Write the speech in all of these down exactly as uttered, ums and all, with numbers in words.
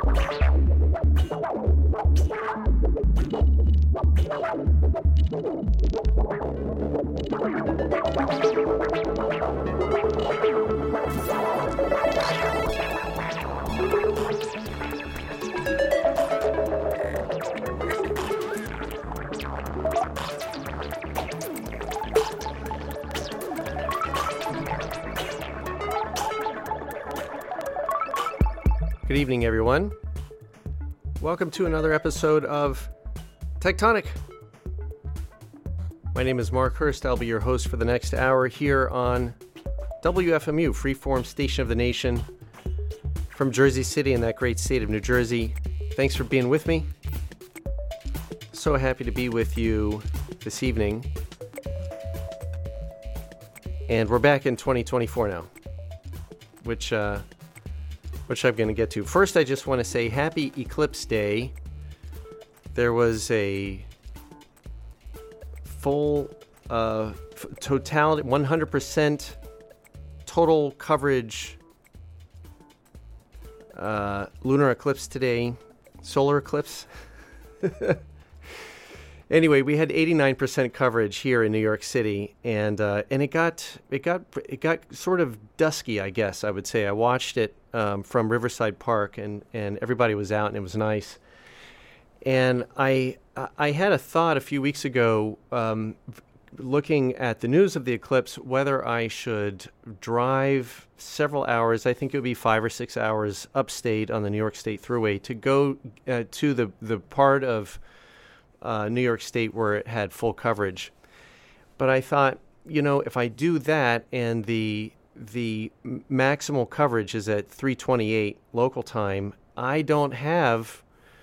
Good evening, everyone. Welcome to another episode of Tectonic. My name is Mark Hurst. I'll be your host for the next hour here on W F M U, Freeform Station of the Nation, from Jersey City in that great state of New Jersey. Thanks for being with me. So happy to be with you this evening. And we're back in twenty twenty-four now, which... uh which I'm going to get to. First, I just want to say happy Eclipse Day. There was a full, uh, f- totality, one hundred percent total coverage uh, lunar eclipse today, solar eclipse. Anyway, we had eighty-nine percent coverage here in New York City, and uh, and it got it got it got sort of dusky, I guess I would say. I watched it um, from Riverside Park, and, and everybody was out, and it was nice. And I I had a thought a few weeks ago, um, looking at the news of the eclipse, whether I should drive several hours. I think it would be five or six hours upstate on the New York State Thruway to go uh, to the the part of Uh, New York State where it had full coverage. But I thought, you know, if I do that and the the maximal coverage is at three twenty-eight local time, I don't have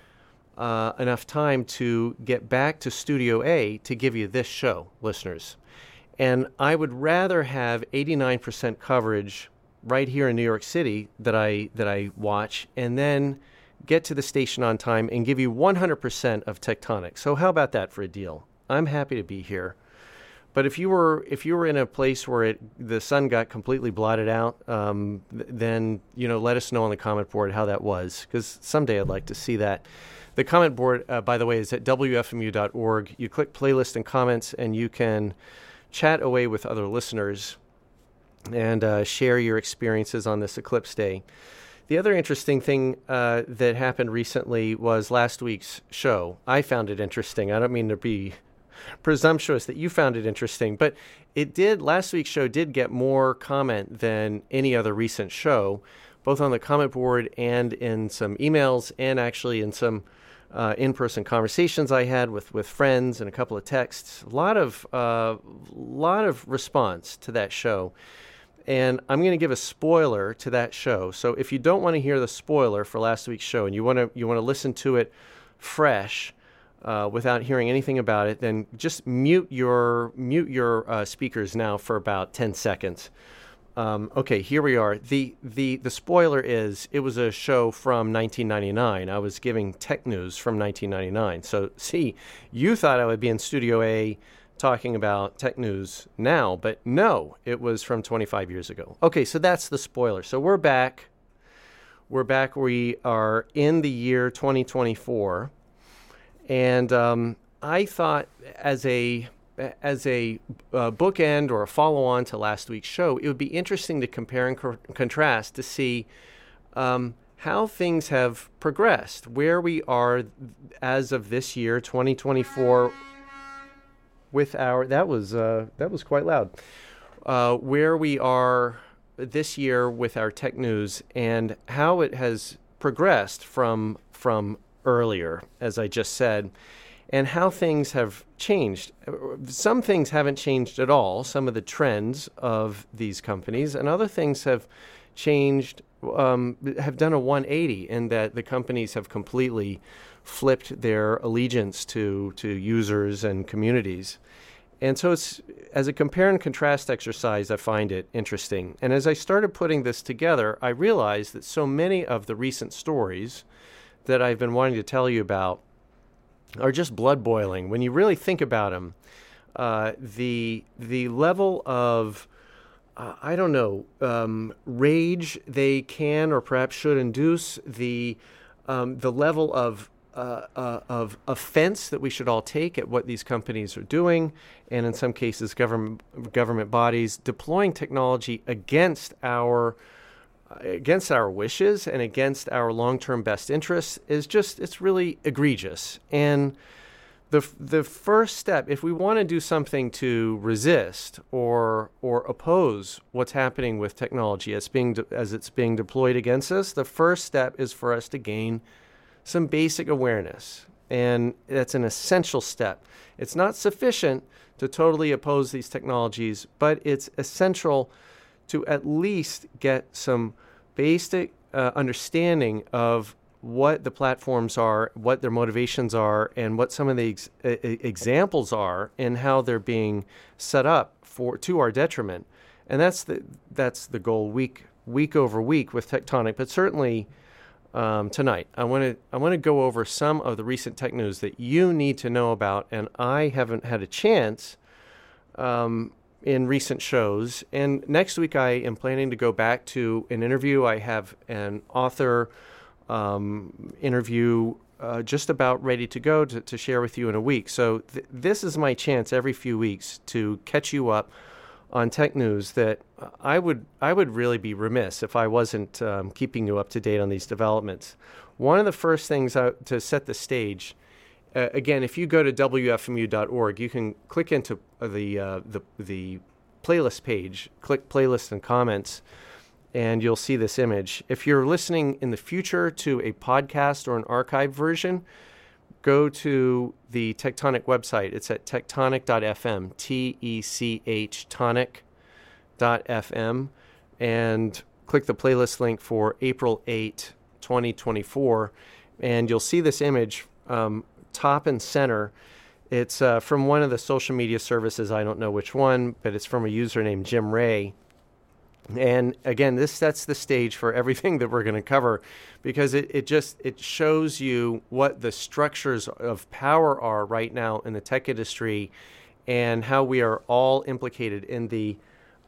uh, enough time to get back to Studio A to give you this show, listeners. And I would rather have eighty-nine percent coverage right here in New York City that I that I watch, and then get to the station on time and give you one hundred percent of Tectonic. So how about that for a deal? I'm happy to be here. But if you were if you were in a place where it the sun got completely blotted out, um, th- then you know let us know on the comment board how that was, because someday I'd like to see that. The comment board, uh, by the way, is at W F M U dot org. You click playlist and comments, and you can chat away with other listeners and uh, share your experiences on this eclipse day. The other interesting thing uh, that happened recently was last week's show. I found it interesting. I don't mean to be presumptuous that you found it interesting, but it did. Last week's show did get more comment than any other recent show, both on the comment board and in some emails, and actually in some uh, in-person conversations I had with, with friends and a couple of texts. A lot of uh, lot of response to that show. And I'm going to give a spoiler to that show. So if you don't want to hear the spoiler for last week's show and you want to you want to listen to it fresh uh, without hearing anything about it, then just mute your mute your uh, speakers now for about ten seconds. Um, okay, here we are. The the the spoiler is it was a show from nineteen ninety-nine. I was giving tech news from nineteen ninety-nine. So see, you thought I would be in Studio A talking about tech news now, but no, it was from twenty-five years ago. Okay, so that's the spoiler. So we're back. We're back. We are in the year twenty twenty-four, and um, I thought as a as a uh, bookend or a follow-on to last week's show, it would be interesting to compare and co- contrast to see um, how things have progressed, where we are as of this year, twenty twenty-four. With our that was uh, that was quite loud. Uh, where we are this year with our tech news and how it has progressed from from earlier, as I just said, and how things have changed. Some things haven't changed at all. Some of the trends of these companies, and other things have changed, um, have done a one eighty, in that the companies have completely flipped their allegiance to to users and communities. And so it's, as a compare and contrast exercise, I find it interesting. And as I started putting this together, I realized that so many of the recent stories that I've been wanting to tell you about are just blood boiling. When you really think about them, uh, the the level of, uh, I don't know, um, rage they can or perhaps should induce, the um, the level of uh, uh, of offense that we should all take at what these companies are doing, and in some cases, government government bodies deploying technology against our against our wishes and against our long-term best interests is just, it's really egregious. And the the first step, if we want to do something to resist or or oppose what's happening with technology as being de- as it's being deployed against us, the first step is for us to gain some basic awareness. And that's an essential step. It's not sufficient to totally oppose these technologies, but it's essential to at least get some basic uh, understanding of what the platforms are, what their motivations are, and what some of the ex- examples are, and how they're being set up for to our detriment. And that's the that's the goal week week over week with Tectonic. But certainly um, tonight, I want to I want to go over some of the recent tech news that you need to know about, and I haven't had a chance Um, in recent shows. And next week I am planning to go back to an interview. I have an author um, interview uh, just about ready to go to, to share with you in a week. So th- this is my chance every few weeks to catch you up on tech news that I would I would really be remiss if I wasn't um, keeping you up to date on these developments. One of the first things I, to set the stage, Uh, again, if you go to W F M U dot org, you can click into the, uh, the the playlist page, click playlist and comments, and you'll see this image. If you're listening in the future to a podcast or an archive version, go to the Tectonic website. It's at tectonic dot f m, T E C H tonic dot f m, and click the playlist link for April eighth, twenty twenty-four, and you'll see this image um, top and center. It's uh, from one of the social media services. I don't know which one, but it's from a user named Jim Ray. And again, this sets the stage for everything that we're going to cover, because it, it just it shows you what the structures of power are right now in the tech industry, and how we are all implicated in the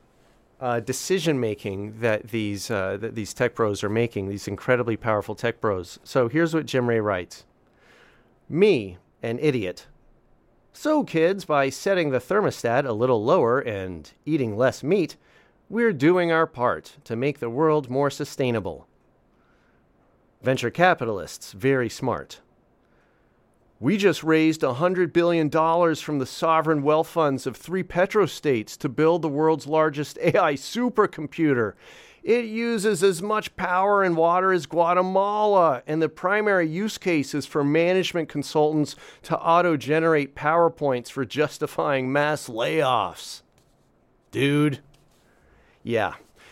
uh, decision making that these uh, that these tech bros are making. These incredibly powerful tech bros. So here's what Jim Ray writes. Me, an idiot. So kids, by setting the thermostat a little lower and eating less meat, we're doing our part to make the world more sustainable. Venture capitalists, very smart. We just raised one hundred billion dollars from the sovereign wealth funds of three petrostates to build the world's largest A I supercomputer. It uses as much power and water as Guatemala, and the primary use case is for management consultants to auto-generate PowerPoints for justifying mass layoffs. Dude. Yeah.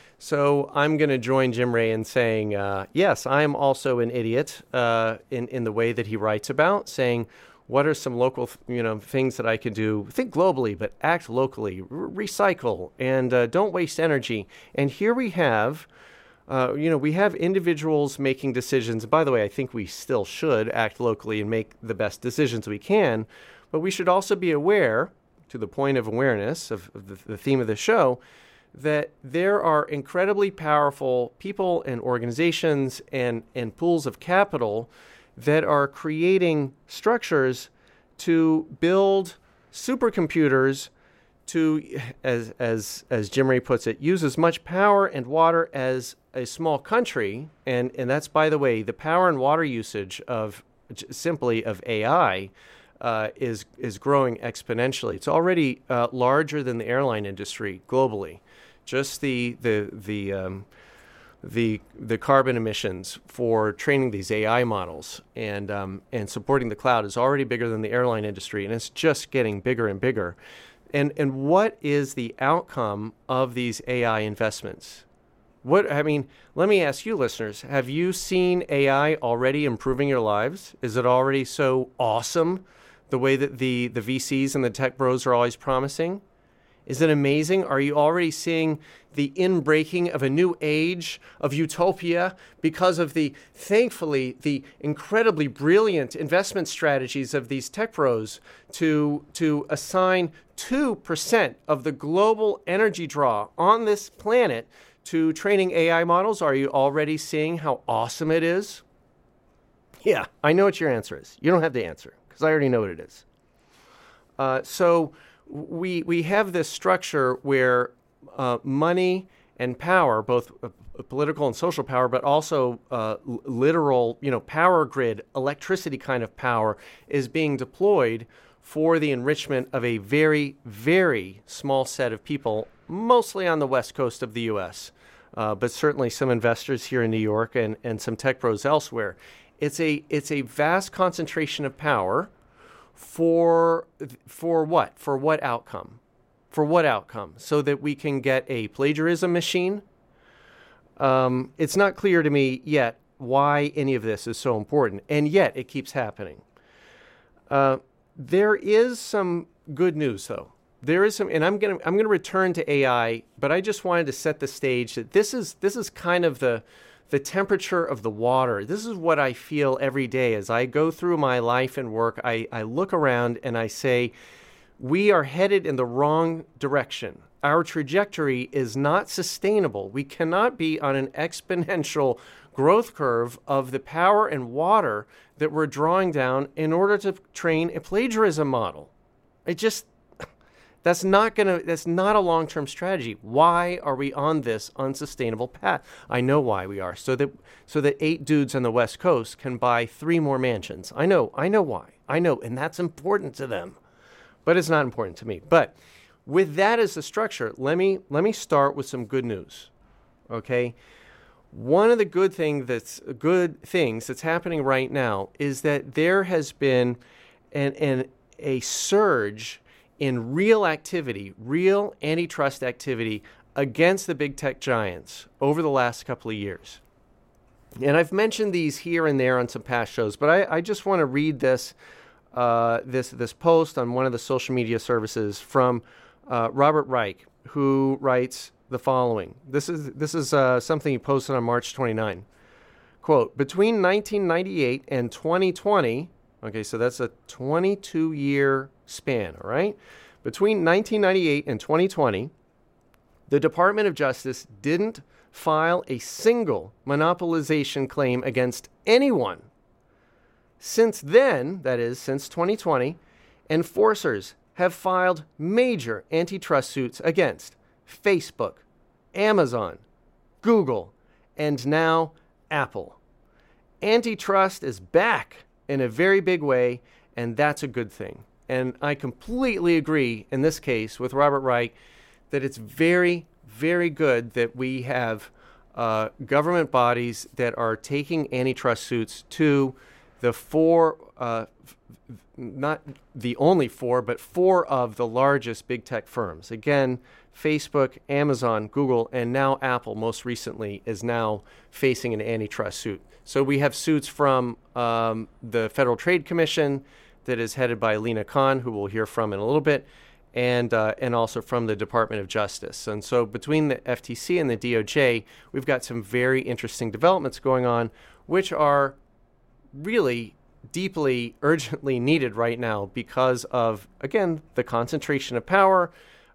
So I'm going to join Jim Ray in saying, uh, yes, I'm also an idiot uh, in, in the way that he writes about, saying, what are some local, you know, things that I can do? Think globally, but act locally. R- recycle and uh, don't waste energy. And here we have, uh, you know, we have individuals making decisions. By the way, I think we still should act locally and make the best decisions we can. But we should also be aware, to the point of awareness of, of the, the theme of the show, that there are incredibly powerful people and organizations and, and pools of capital that are creating structures to build supercomputers to, as as as Jim Ray puts it, use as much power and water as a small country. And, and that's, by the way, the power and water usage of simply of A I uh, is is growing exponentially. It's already uh, larger than the airline industry globally. Just the the the um, the the carbon emissions for training these A I models and um, and supporting the cloud is already bigger than the airline industry, and it's just getting bigger and bigger. And and what is the outcome of these A I investments? What I mean, let me ask you, listeners: have you seen A I already improving your lives? Is it already so awesome, the way that the the V Cs and the tech bros are always promising? Is it amazing? Are you already seeing the inbreaking of a new age of utopia because of the, thankfully, the incredibly brilliant investment strategies of these tech pros to, to assign two percent of the global energy draw on this planet to training A I models? Are you already seeing how awesome it is? Yeah, I know what your answer is. You don't have the answer because I already know what it is. Uh, so we we have this structure where uh, money and power, both uh, political and social power, but also uh, l- literal, you know, power grid, electricity kind of power, is being deployed for the enrichment of a very, very small set of people, mostly on the west coast of the U S, uh, but certainly some investors here in New York and, and some tech pros elsewhere. It's a it's a vast concentration of power for for what? For what outcome? For what outcome? So that we can get a plagiarism machine? Um, it's not clear to me yet why any of this is so important, and yet it keeps happening. Uh, there is some good news, though. There is some, and I'm gonna I'm gonna return to A I, but I just wanted to set the stage that this is this is kind of the the temperature of the water. This is what I feel every day as I go through my life and work. I, I look around and I say, we are headed in the wrong direction. Our trajectory is not sustainable. We cannot be on an exponential growth curve of the power and water that we're drawing down in order to train a plagiarism model. It just, that's not gonna, that's not a long-term strategy. Why are we on this unsustainable path? I know why we are. So that, so that eight dudes on the West Coast can buy three more mansions. I know, I know why. I know, and that's important to them. But it's not important to me. But with that as the structure, let me let me start with some good news. Okay? One of the good thing that's good things that's happening right now is that there has been an, an a surge in real activity, real antitrust activity against the big tech giants over the last couple of years. And I've mentioned these here and there on some past shows, but I, I just want to read this uh, this this post on one of the social media services from uh, Robert Reich, who writes the following. This is this is uh, something he posted on March twenty-ninth. Quote, between nineteen ninety-eight and twenty twenty, okay, so that's a twenty-two year span, all right? Between nineteen ninety-eight and twenty twenty, the Department of Justice didn't file a single monopolization claim against anyone. Since then, that is, since twenty twenty, enforcers have filed major antitrust suits against Facebook, Amazon, Google, and now Apple. Antitrust is back in a very big way, and that's a good thing. And I completely agree in this case with Robert Reich that it's very, very good that we have uh, government bodies that are taking antitrust suits to the four, uh, f- not the only four, but four of the largest big tech firms. Again, Facebook, Amazon, Google, and now Apple most recently is now facing an antitrust suit. So we have suits from um, the Federal Trade Commission that is headed by Lina Khan, who we'll hear from in a little bit, and uh, and also from the Department of Justice. And so between the F T C and the D O J, we've got some very interesting developments going on, which are really deeply, urgently needed right now because of, again, the concentration of power,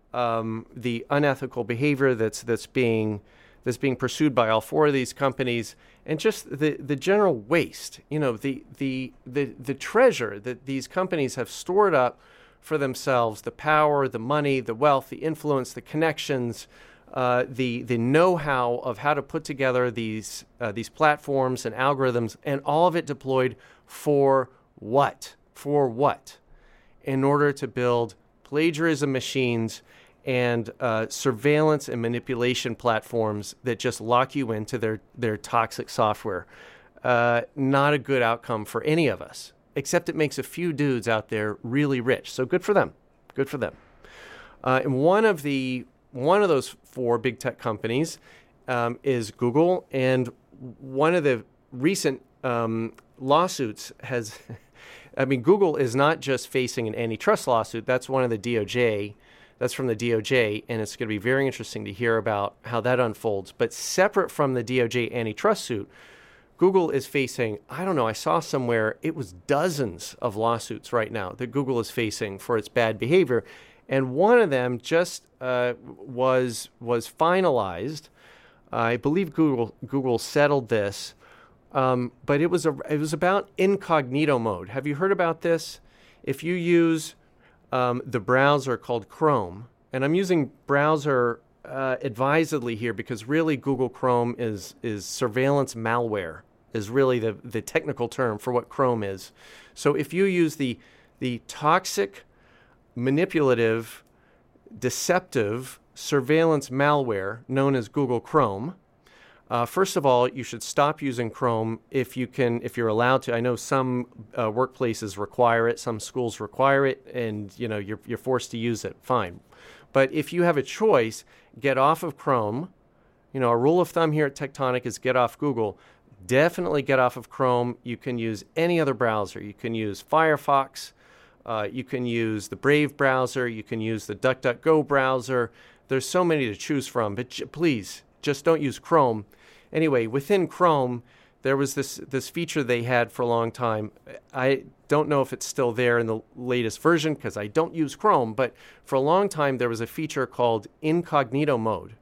um, the unethical behavior that's that's being that's being pursued by all four of these companies, and just the, the general waste, you know, the the the the treasure that these companies have stored up for themselves, the power, the money, the wealth, the influence, the connections, uh, the the know-how of how to put together these uh, these platforms and algorithms, and all of it deployed for what? For what? In order to build plagiarism machines and uh, surveillance and manipulation platforms that just lock you into their, their toxic software. Uh, not a good outcome for any of us, except it makes a few dudes out there really rich. So good for them. Good for them. Uh, and one of the one of those four big tech companies um, is Google, and one of the recent um, lawsuits has, I mean, Google is not just facing an antitrust lawsuit. That's one of the D O J. That's from the D O J, and it's going to be very interesting to hear about how that unfolds. But separate from the D O J antitrust suit, Google is facing, I don't know, I saw somewhere it was dozens of lawsuits right now that Google is facing for its bad behavior. And one of them just uh, was was finalized. I believe Google Google settled this Um, but it was a it was about incognito mode. Have you heard about this? If you use um, the browser called Chrome, and I'm using browser uh, advisedly here because really Google Chrome is is surveillance malware is really the the technical term for what Chrome is. So if you use the the toxic, manipulative, deceptive surveillance malware known as Google Chrome, uh, first of all, you should stop using Chrome if you can, if you're allowed to. I know some uh, workplaces require it, some schools require it, and you know you're you're forced to use it. Fine, but if you have a choice, get off of Chrome. You know, a rule of thumb here at Tectonic is get off Google. Definitely get off of Chrome. You can use any other browser. You can use Firefox. Uh, you can use the Brave browser. You can use the DuckDuckGo browser. There's so many to choose from, but j- please, just don't use Chrome. Anyway, within Chrome, there was this, this feature they had for a long time. I don't know if it's still there in the latest version because I don't use Chrome, but for a long time, there was a feature called incognito mode.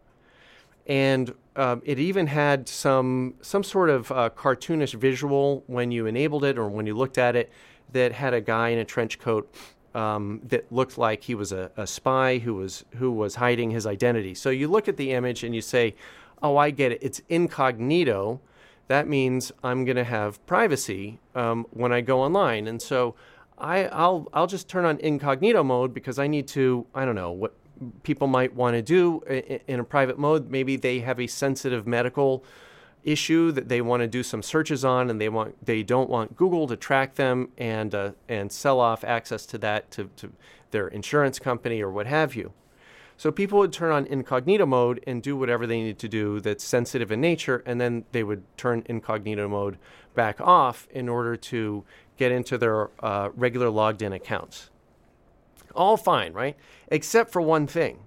And um, it even had some, some sort of uh, cartoonish visual when you enabled it or when you looked at it that had a guy in a trench coat um, that looked like he was a, a spy who was who was hiding his identity. So you look at the image and you say, oh, I get it. It's incognito. That means I'm going to have privacy um, when I go online. And so I, I'll I'll just turn on incognito mode because I need to, I don't know, what people might want to do in, in a private mode. Maybe they have a sensitive medical issue that they want to do some searches on, and they want they don't want Google to track them and uh, and sell off access to that to, to their insurance company or what have you. So people would turn on incognito mode and do whatever they need to do that's sensitive in nature, and then they would turn incognito mode back off in order to get into their uh, regular logged in accounts. All fine, right? Except for one thing.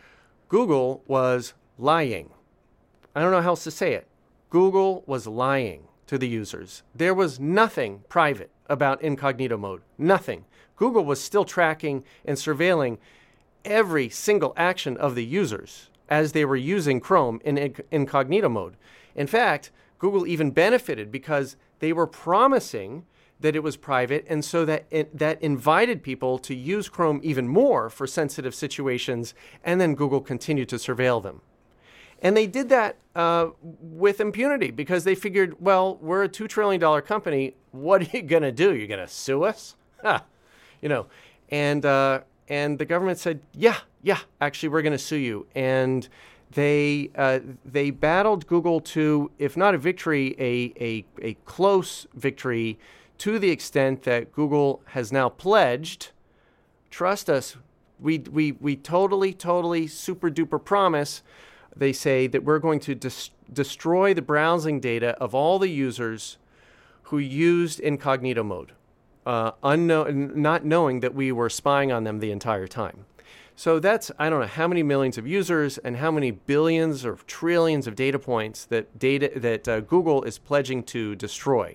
Google was lying. I don't know how else to say it. Google was lying to the users. There was nothing private about incognito mode. Nothing. Google was still tracking and surveilling every single action of the users as they were using Chrome in inc- incognito mode. In fact, Google even benefited because they were promising that it was private, and so that it, that invited people to use Chrome even more for sensitive situations, and then Google continued to surveil them. And they did that uh, with impunity because they figured, well, we're a two trillion dollars company. What are you going to do? You're going to sue us? Huh. You know, and uh, and the government said, yeah, yeah, actually, we're going to sue you. And they uh, they battled Google to, if not a victory, a, a, a close victory, to the extent that Google has now pledged, trust us, we we we totally, totally, super duper promise. They say that we're going to dis- destroy the browsing data of all the users who used incognito mode, uh, unknown, not knowing that we were spying on them the entire time. So that's, I don't know how many millions of users and how many billions or trillions of data points that data that uh, Google is pledging to destroy.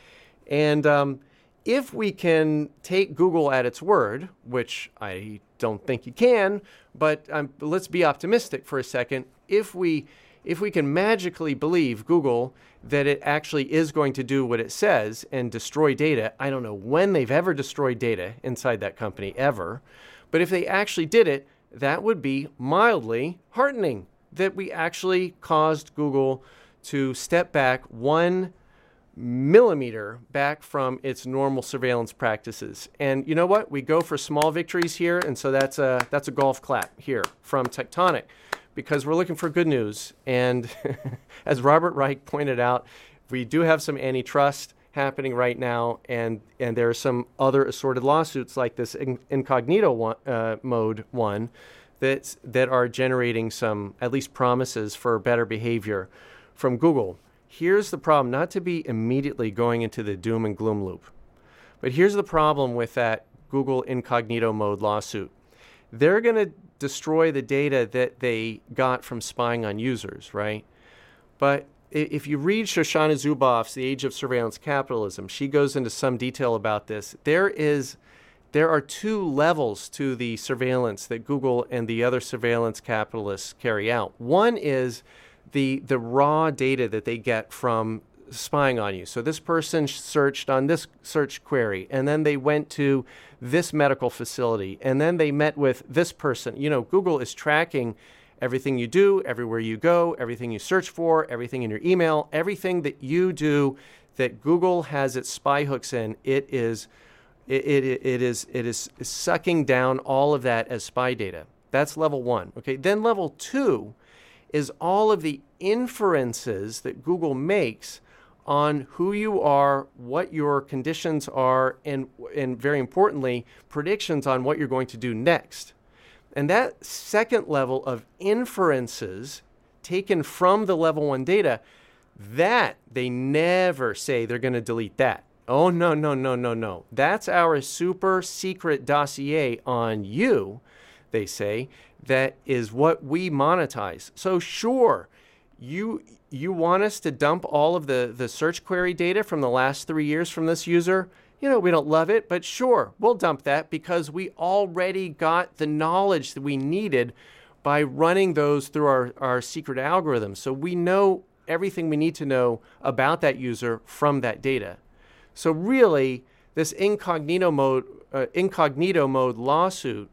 And um, if we can take Google at its word, which I don't think you can, but um, let's be optimistic for a second. If we if we can magically believe Google that it actually is going to do what it says and destroy data, I don't know when they've ever destroyed data inside that company, ever. But if they actually did it, that would be mildly heartening, that we actually caused Google to step back one millimeter back from its normal surveillance practices. And you know what? We go for small victories here, and so that's a that's a golf clap here from Tectonic, because we're looking for good news. And as Robert Reich pointed out, we do have some antitrust happening right now, and and there are some other assorted lawsuits like this in, incognito one, uh, mode one that that are generating some at least promises for better behavior from Google. Here's the problem, not to be immediately going into the doom and gloom loop, but here's the problem with that Google incognito mode lawsuit. They're going to destroy the data that they got from spying on users, right? But if you read Shoshana Zuboff's The Age of Surveillance Capitalism, she goes into some detail about this. There is, there are two levels to the surveillance that Google and the other surveillance capitalists carry out. One is the the raw data that they get from spying on you. So this person searched on this search query, and then they went to this medical facility, and then they met with this person. You know, Google is tracking everything you do, everywhere you go, everything you search for, everything in your email, everything that you do that Google has its spy hooks in. It is, it, it, it is, it is sucking down all of that as spy data. That's level one. Okay. Then level two is all of the inferences that Google makes on who you are, what your conditions are, and, and very importantly, predictions on what you're going to do next. And that second level of inferences taken from the level one data, that they never say they're going to delete that. Oh, no, no, no, no, no. That's our super secret dossier on you, they say. That is what we monetize. So sure, you you want us to dump all of the, the search query data from the last three years from this user? You know, we don't love it, but sure, we'll dump that because we already got the knowledge that we needed by running those through our, our secret algorithms. So we know everything we need to know about that user from that data. So really, this incognito mode, uh, incognito mode lawsuit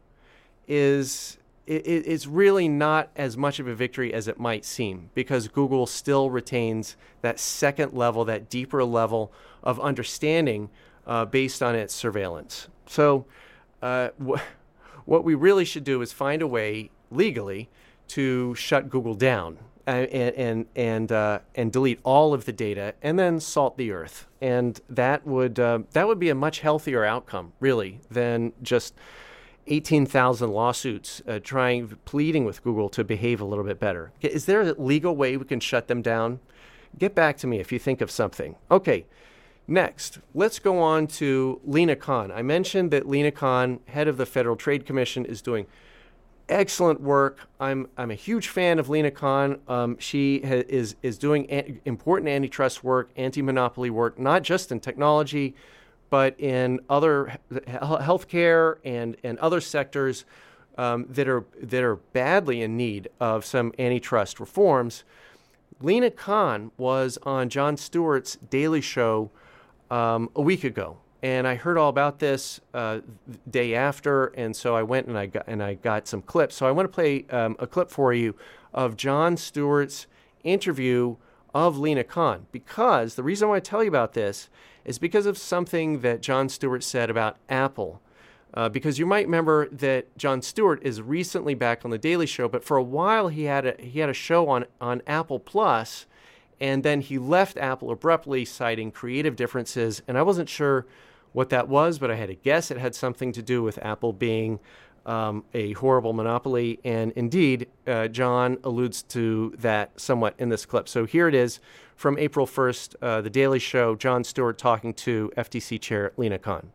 is it, it's really not as much of a victory as it might seem, because Google still retains that second level, that deeper level of understanding uh, based on its surveillance. So uh, wh- what we really should do is find a way legally to shut Google down and and and uh, and delete all of the data, and then salt the earth. And that would uh, that would be a much healthier outcome, really, than just eighteen thousand lawsuits uh, trying, pleading with Google to behave a little bit better. Is there a legal way we can shut them down? Get back to me if you think of something. Okay, next, let's go on to Lina Khan. I mentioned that Lina Khan, head of the Federal Trade Commission, is doing excellent work. I'm I'm a huge fan of Lina Khan. Um, she ha- is is doing an- important antitrust work, anti-monopoly work, not just in technology, but in other healthcare and, and other sectors um, that are that are badly in need of some antitrust reforms. Lina Khan was on Jon Stewart's Daily Show um, a week ago, and I heard all about this uh, day after, and so I went and I got and I got some clips. So I want to play um, a clip for you of Jon Stewart's interview of Lina Khan, because the reason I want to tell you about this is because of something that Jon Stewart said about Apple. Uh, because you might remember that Jon Stewart is recently back on the Daily Show, but for a while he had a he had a show on, on Apple Plus, and then he left Apple abruptly, citing creative differences. And I wasn't sure what that was, but I had to guess it had something to do with Apple being um, a horrible monopoly. And indeed, uh, Jon alludes to that somewhat in this clip. So here it is from April first, uh, The Daily Show, Jon Stewart talking to F T C Chair Lina Khan.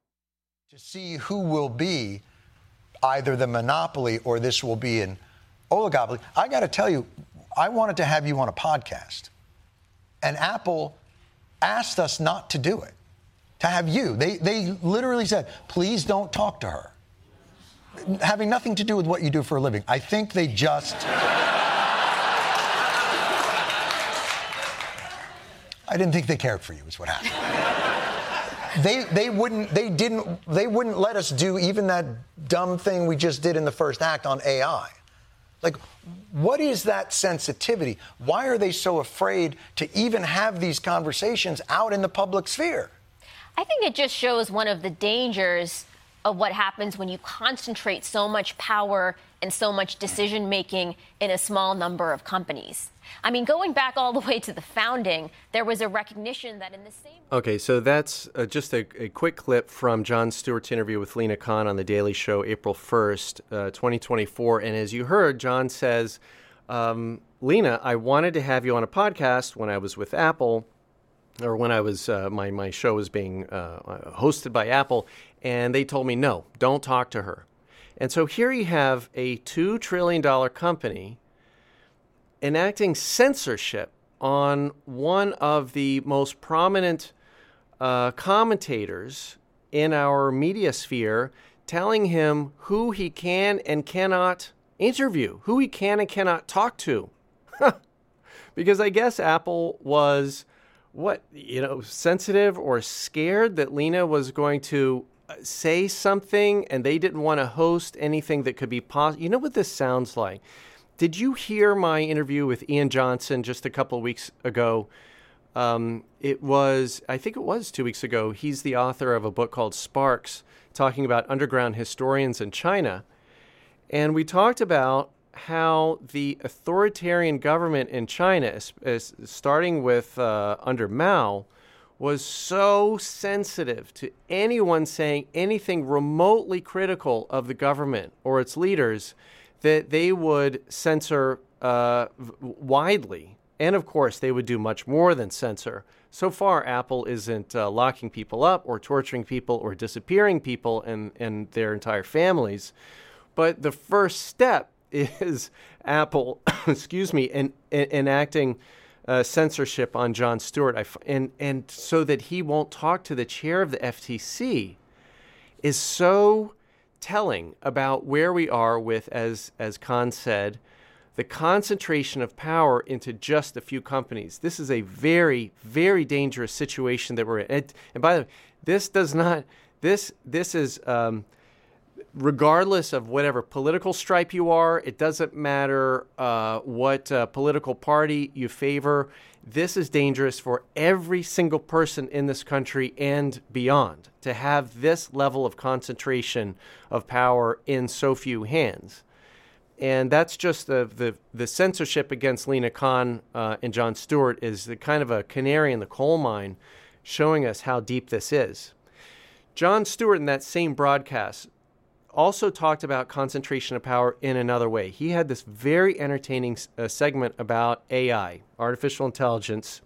To see who will be either the monopoly or this will be an oligopoly. I got to tell you, I wanted to have you on a podcast, and Apple asked us not to do it, to have you. They, they literally said, please don't talk to her, having nothing to do with what you do for a living. I think they just... I didn't think they cared for you, is what happened. they they wouldn't they didn't they wouldn't let us do even that dumb thing we just did in the first act on A I. Like, what is that sensitivity? Why are they so afraid to even have these conversations out in the public sphere? I think it just shows one of the dangers of what happens when you concentrate so much power and so much decision making in a small number of companies. I mean, going back all the way to the founding, there was a recognition that in the same... Okay, so that's uh, just a, a quick clip from Jon Stewart's interview with Lina Khan on The Daily Show, April first, uh, twenty twenty-four. And as you heard, Jon says, um, Lina, I wanted to have you on a podcast when I was with Apple, or when I was, uh, my, my show was being uh, hosted by Apple, and they told me, no, don't talk to her. And so here you have a two trillion dollars company enacting censorship on one of the most prominent uh, commentators in our media sphere, telling him who he can and cannot interview, who he can and cannot talk to. Because I guess Apple was what, you know, sensitive or scared that Lena was going to say something and they didn't want to host anything that could be possible. You know what this sounds like? Did you hear my interview with Ian Johnson just a couple of weeks ago? Um, it was, I think it was two weeks ago. He's the author of a book called Sparks, talking about underground historians in China. And we talked about how the authoritarian government in China, is, is starting with uh, under Mao, was so sensitive to anyone saying anything remotely critical of the government or its leaders that they would censor uh, widely. And of course, they would do much more than censor. So far, Apple isn't uh, locking people up or torturing people or disappearing people and, and their entire families. But the first step is Apple, excuse me, in, in, enacting uh, censorship on Jon Stewart. I, and, and so that he won't talk to the chair of the F T C is so telling about where we are with, as as Khan said, the concentration of power into just a few companies. This is a very, very dangerous situation that we're in. And, and by the way, this does not, this this is, um, regardless of whatever political stripe you are, it doesn't matter uh, what uh, political party you favor. This is dangerous for every single person in this country and beyond, to have this level of concentration of power in so few hands. And that's just the the, the censorship against Lina Khan uh, and Jon Stewart is the kind of a canary in the coal mine, showing us how deep this is. Jon Stewart, in that same broadcast, also talked about concentration of power in another way. He had this very entertaining uh, segment about A I, artificial intelligence.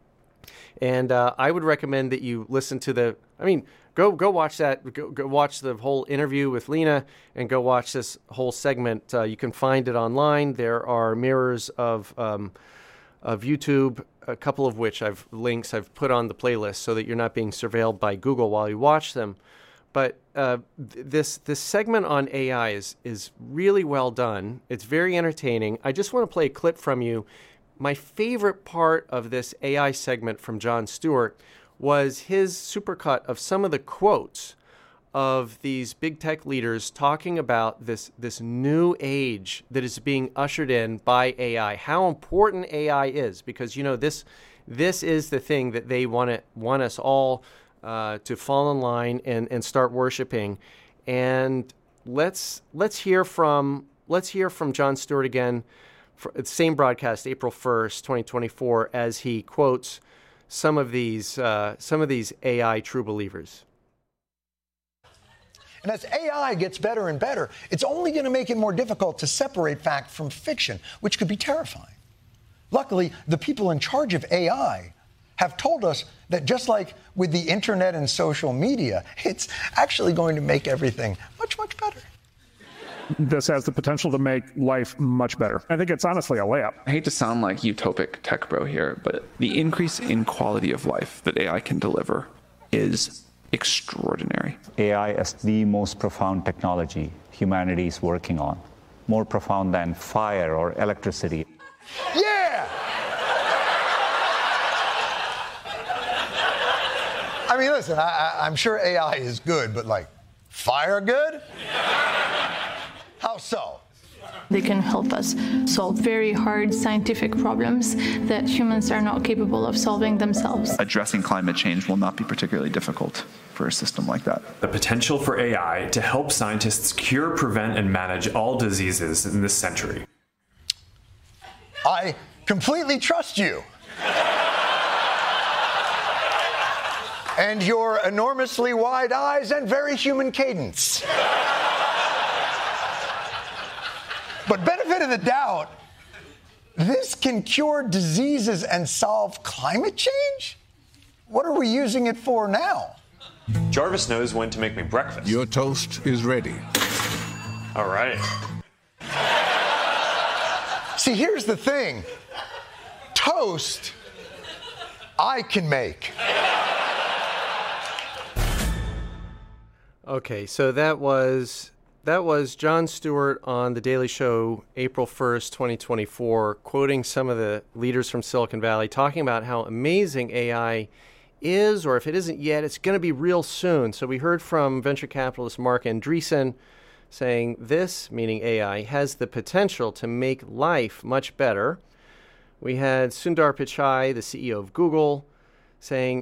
And uh, I would recommend that you listen to the, I mean, go go watch that, go, go watch the whole interview with Lena and go watch this whole segment. Uh, you can find it online. There are mirrors of, um, of YouTube, a couple of which I've links I've put on the playlist so that you're not being surveilled by Google while you watch them. But uh, th- this this segment on A I is is really well done. It's very entertaining. I just want to play a clip from you. My favorite part of this A I segment from Jon Stewart was his supercut of some of the quotes of these big tech leaders talking about this this new age that is being ushered in by A I. How important A I is, because you know this this is the thing that they want to want us all Uh, to fall in line and, and start worshiping. And let's let's hear from let's hear from Jon Stewart again, for the same broadcast, April first, twenty twenty-four, as he quotes some of these uh, some of these A I true believers. And as A I gets better and better, it's only going to make it more difficult to separate fact from fiction, which could be terrifying. Luckily, the people in charge of A I have told us that just like with the internet and social media, it's actually going to make everything much, much better. This has the potential to make life much better. I think it's honestly a layup. I hate to sound like utopic tech bro here, but the increase in quality of life that A I can deliver is extraordinary. A I is the most profound technology humanity is working on, more profound than fire or electricity. Yeah! I mean, listen, I, I, I'm sure A I is good, but like, fire good? How so? They can help us solve very hard scientific problems that humans are not capable of solving themselves. Addressing climate change will not be particularly difficult for a system like that. The potential for A I to help scientists cure, prevent, and manage all diseases in this century. I completely trust you. And your enormously wide eyes and very human cadence. But benefit of the doubt, this can cure diseases and solve climate change? What are we using it for now? Jarvis knows when to make me breakfast. Your toast is ready. All right. See, here's the thing. Toast, I can make. Okay, so that was that was Jon Stewart on The Daily Show, April first, twenty twenty-four, quoting some of the leaders from Silicon Valley, talking about how amazing A I is, or if it isn't yet, it's going to be real soon. So we heard from venture capitalist Marc Andreessen saying this, meaning A I, has the potential to make life much better. We had Sundar Pichai, the C E O of Google, saying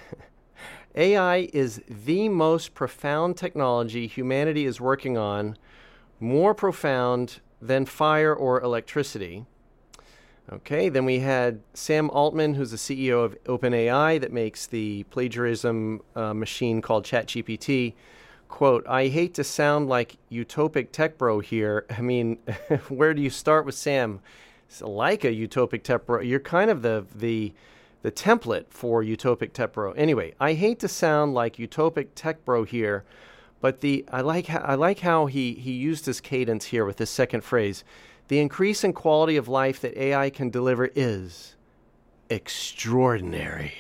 A I is the most profound technology humanity is working on, more profound than fire or electricity. Okay, then we had Sam Altman, who's the C E O of OpenAI that makes the plagiarism uh, machine called ChatGPT. Quote, I hate to sound like utopic tech bro here. I mean, where do you start with Sam? It's like a utopic tech bro. You're kind of the the the template for utopic tech bro. Anyway, I hate to sound like utopic tech bro here, but the I like how, I like how he he used his cadence here with this second phrase. The increase in quality of life that A I can deliver is extraordinary.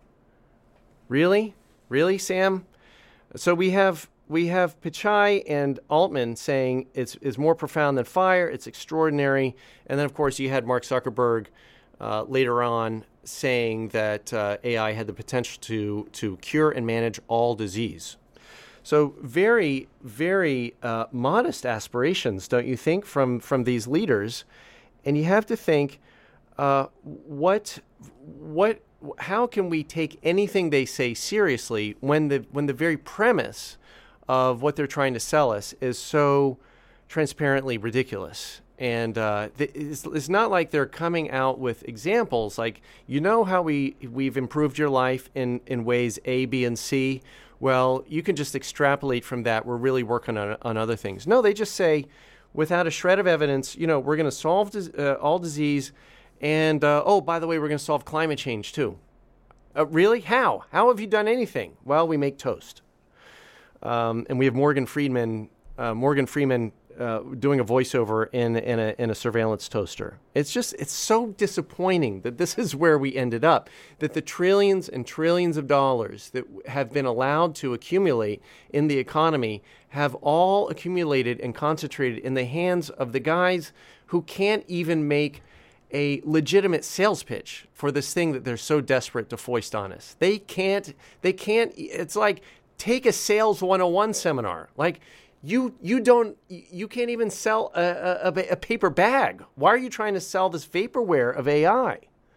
Really? Really, Sam? So we have we have Pichai and Altman saying it's is more profound than fire, it's extraordinary. And then, of course, you had Mark Zuckerberg uh, later on saying that uh, A I had the potential to, to cure and manage all disease. So very, very uh, modest aspirations, don't you think, from, from these leaders? And you have to think, uh, what, what, how can we take anything they say seriously when the when the very premise of what they're trying to sell us is so transparently ridiculous? And uh, it's, it's not like they're coming out with examples like, you know how we, we've improved your life in, in ways A, B, and C? Well, you can just extrapolate from that. We're really working on, on other things. No, they just say, without a shred of evidence, you know, we're going to solve dis- uh, all disease. And, uh, oh, by the way, we're going to solve climate change, too. Uh, really? How? How have you done anything? Well, we make toast. Um, and we have Morgan Freeman, uh, Morgan Freeman uh, doing a voiceover in, in, a, in a surveillance toaster. It's just, it's so disappointing that this is where we ended up, that the trillions and trillions of dollars that have been allowed to accumulate in the economy have all accumulated and concentrated in the hands of the guys who can't even make a legitimate sales pitch for this thing that they're so desperate to foist on us. They can't, they can't, it's like, take a sales one oh one seminar. Like, you you don't, you can't even sell a, a, a paper bag. Why are you trying to sell this vaporware of A I?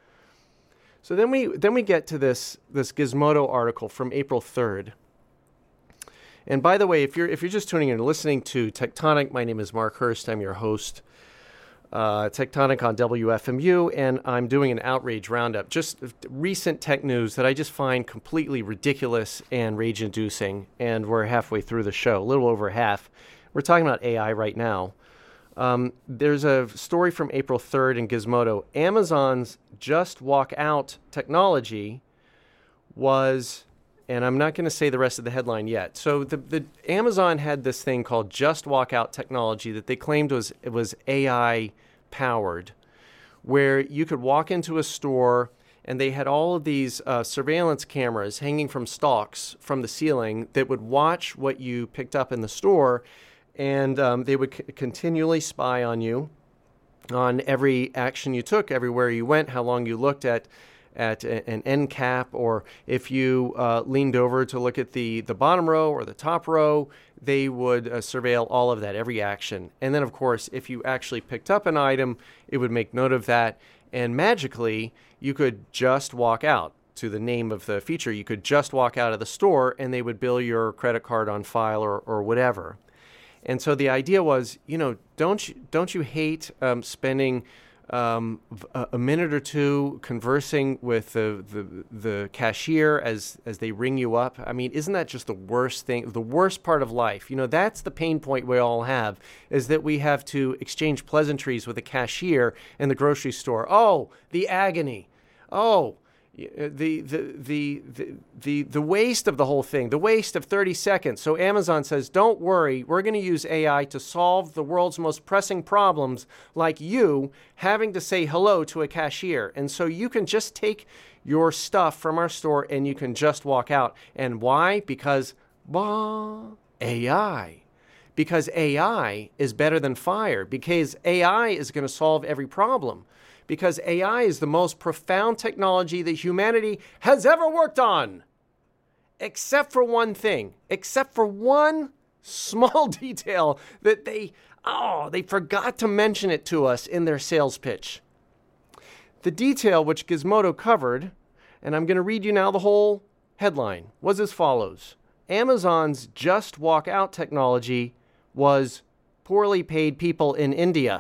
So then we then we get to this this Gizmodo article from April third. And by the way, if you're if you're just tuning in and listening to Tectonic, my name is Mark Hurst. I'm your host. Uh, Tectonic on W F M U, and I'm doing an outrage roundup. Just recent tech news that I just find completely ridiculous and rage-inducing, and we're halfway through the show, a little over half. We're talking about A I right now. Um, there's a story from April third in Gizmodo. Amazon's Just Walk Out technology was, and I'm not going to say the rest of the headline yet. So the, the Amazon had this thing called Just Walk Out technology that they claimed was it was A I powered, where you could walk into a store and they had all of these uh, surveillance cameras hanging from stalks from the ceiling that would watch what you picked up in the store, and um, they would c- continually spy on you, on every action you took, everywhere you went, how long you looked at at an end cap, or if you uh, leaned over to look at the, the bottom row or the top row, they would uh, surveil all of that, every action. And then, of course, if you actually picked up an item, it would make note of that. And magically, you could just walk out. To the name of the feature, you could just walk out of the store and they would bill your credit card on file or, or whatever. And so the idea was, you know, don't you, don't you hate um, spending Um, a, a minute or two conversing with the, the the cashier as as they ring you up? I mean, isn't that just the worst thing, the worst part of life? You know, that's the pain point we all have, is that we have to exchange pleasantries with a cashier in the grocery store. Oh, the agony. Oh, the the the the the, the waste of the whole thing, the waste of thirty seconds. So Amazon says, don't worry, we're going to use A I to solve the world's most pressing problems, like you having to say hello to a cashier. And so you can just take your stuff from our store and you can just walk out. And why? Because, bah, A I. because A I is better than fire, because A I is going to solve every problem, because A I is the most profound technology that humanity has ever worked on, except for one thing, except for one small detail that they, oh, they forgot to mention it to us in their sales pitch. The detail which Gizmodo covered, and I'm going to read you now the whole headline, was as follows. Amazon's Just Walk Out technology was poorly paid people in India.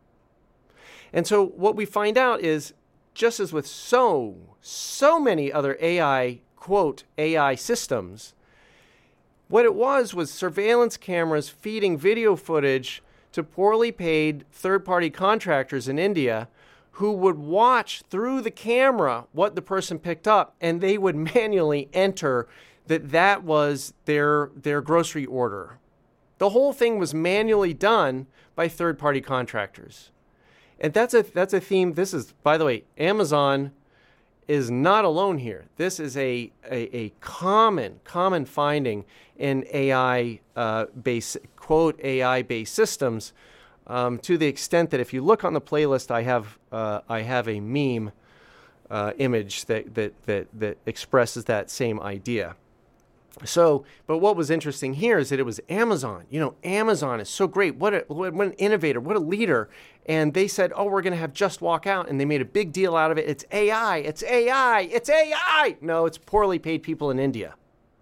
And so what we find out is, just as with so, so many other A I, quote, A I systems, what it was was surveillance cameras feeding video footage to poorly paid third-party contractors in India who would watch through the camera what the person picked up, and they would manually enter that that was their, their grocery order. The whole thing was manually done by third-party contractors. And that's a that's a theme. This is, by the way, Amazon is not alone here. This is a a, a common common finding in A I uh, based quote A I based systems. Um, to the extent that if you look on the playlist, I have uh, I have a meme uh, image that that that that expresses that same idea. So, but what was interesting here is that it was Amazon. You know, Amazon is so great. What, a, what an innovator, what a leader. And they said, oh, we're going to have Just Walk Out. And they made a big deal out of it. It's A I, it's A I, it's A I. No, it's poorly paid people in India.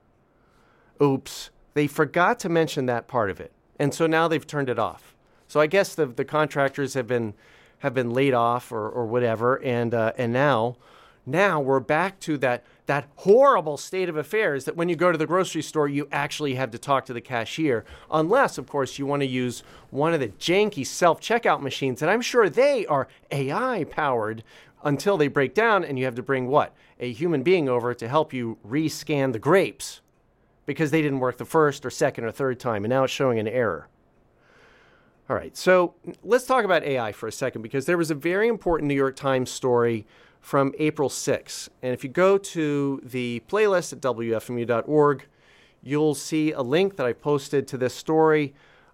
Oops. They forgot to mention that part of it. And so now they've turned it off. So I guess the, the contractors have been have been laid off or, or whatever. And uh, and now, now we're back to that that horrible state of affairs that when you go to the grocery store, you actually have to talk to the cashier, unless, of course, you want to use one of the janky self-checkout machines that I'm sure they are A I-powered until they break down, and you have to bring what? A human being over to help you re-scan the grapes because they didn't work the first or second or third time, and now it's showing an error. All right, so let's talk about A I for a second, because there was a very important New York Times story from April sixth. And if you go to the playlist at W F M U dot org, you'll see a link that I posted to this story.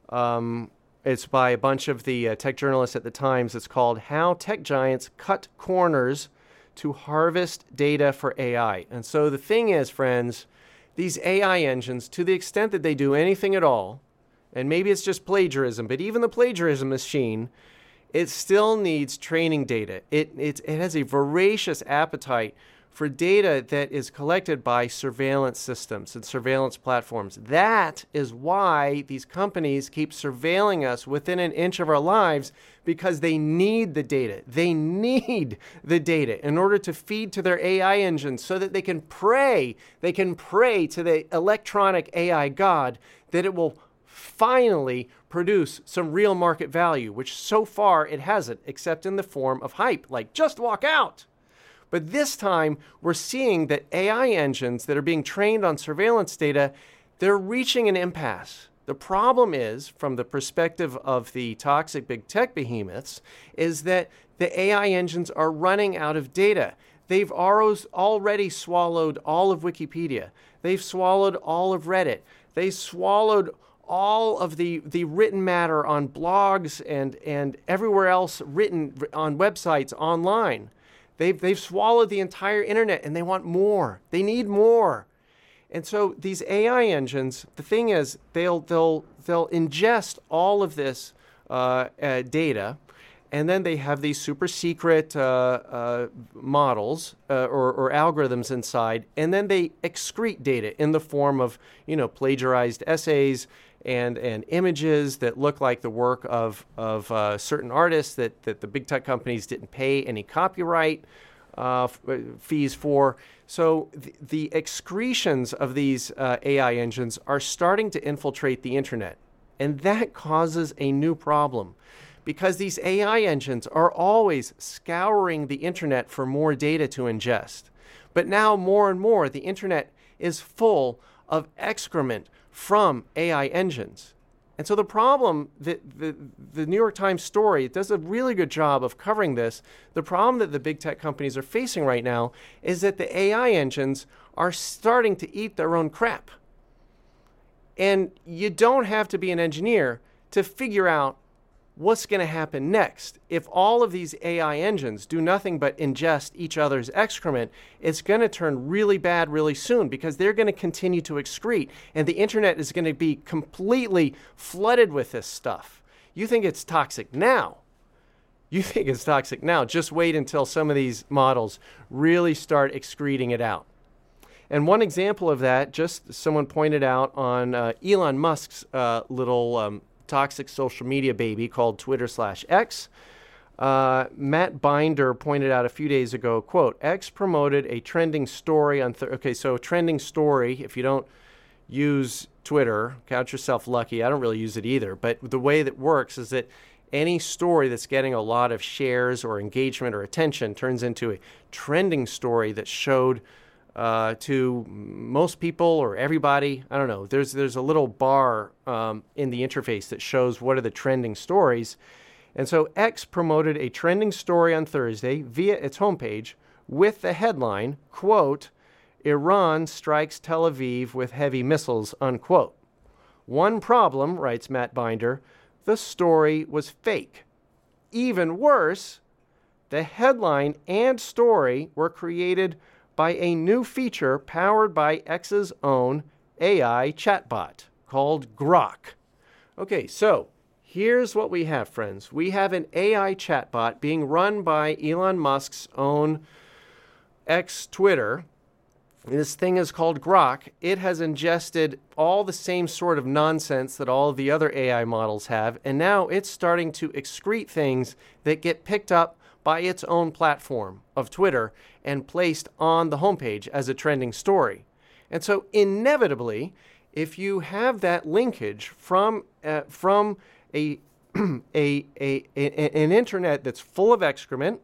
Um, it's by a bunch of the uh, tech journalists at the Times. It's called How Tech Giants Cut Corners to Harvest Data for A I. And so the thing is, friends, these A I engines, to the extent that they do anything at all, and maybe it's just plagiarism, but even the plagiarism machine, it still needs training data. It, it, it has a voracious appetite for data that is collected by surveillance systems and surveillance platforms. That is why these companies keep surveilling us within an inch of our lives, because they need the data. They need the data in order to feed to their A I engines so that they can pray, they can pray to the electronic A I god that it will finally produce some real market value, which so far it hasn't, except in the form of hype, like Just Walk Out. But this time, we're seeing that A I engines that are being trained on surveillance data, they're reaching an impasse. The problem is, from the perspective of the toxic big tech behemoths, is that the A I engines are running out of data. They've already swallowed all of Wikipedia. They've swallowed all of Reddit. They swallowed all of the, the written matter on blogs and, and everywhere else written on websites online. They've, they've swallowed the entire internet, and they want more. They need more. And so these A I engines, the thing is, they'll, they'll, they'll ingest all of this uh, uh, data, and then they have these super secret uh, uh, models uh, or, or algorithms inside, and then they excrete data in the form of, you know, plagiarized essays and and images that look like the work of of uh, certain artists that that the big tech companies didn't pay any copyright uh, f- fees for. So th- the excretions of these uh, A I engines are starting to infiltrate the internet, and that causes a new problem, because these A I engines are always scouring the internet for more data to ingest. But now more and more, the internet is full of excrement from A I engines. And so the problem, that the, the New York Times story, it does a really good job of covering this. The problem that the big tech companies are facing right now is that the A I engines are starting to eat their own crap. And you don't have to be an engineer to figure out what's going to happen next. If all of these A I engines do nothing but ingest each other's excrement, it's going to turn really bad really soon because they're going to continue to excrete, and the internet is going to be completely flooded with this stuff. You think it's toxic now. You think it's toxic now. Just wait until some of these models really start excreting it out. And one example of that, just someone pointed out on uh, Elon Musk's uh, little um, toxic social media baby called Twitter slash X. Uh, Matt Binder pointed out a few days ago, quote, X promoted a trending story on, th- okay, so a trending story, if you don't use Twitter, count yourself lucky. I don't really use it either. But the way that works is that any story that's getting a lot of shares or engagement or attention turns into a trending story that showed uh, to most people or everybody. I don't know. There's there's a little bar um, in the interface that shows what are the trending stories. And so X promoted a trending story on Thursday via its homepage with the headline, quote, Iran strikes Tel Aviv with heavy missiles, unquote. One problem, writes Matt Binder, the story was fake. Even worse, the headline and story were created by a new feature powered by X's own A I chatbot called Grok. Okay, so here's what we have, friends. We have an A I chatbot being run by Elon Musk's own X Twitter. This thing is called Grok. It has ingested all the same sort of nonsense that all of the other A I models have, and now it's starting to excrete things that get picked up by its own platform of Twitter and placed on the homepage as a trending story. And so inevitably, if you have that linkage from uh, from a, a, a, a an internet that's full of excrement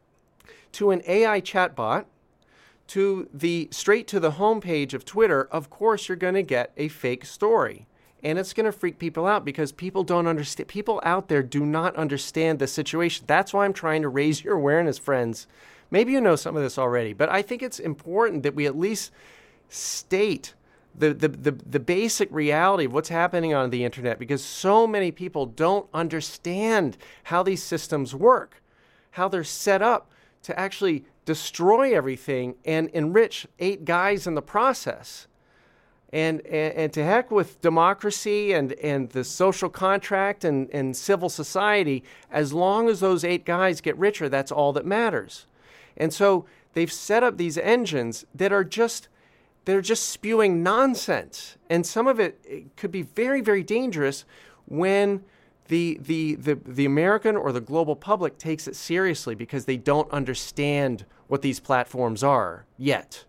to an A I chatbot, to the straight to the homepage of Twitter, of course you're going to get a fake story. And it's going to freak people out because people don't understand. People out there do not understand the situation. That's why I'm trying to raise your awareness, friends. Maybe you know some of this already, but I think it's important that we at least state the, the, the, the basic reality of what's happening on the internet, because so many people don't understand how these systems work, how they're set up to actually destroy everything and enrich eight guys in the process. And, and and to heck with democracy and, and the social contract and, and civil society, as long as those eight guys get richer, that's all that matters. And so they've set up these engines that are just, they're just spewing nonsense. And some of it, it could be very, very dangerous when the, the, the, the American or the global public takes it seriously because they don't understand what these platforms are yet.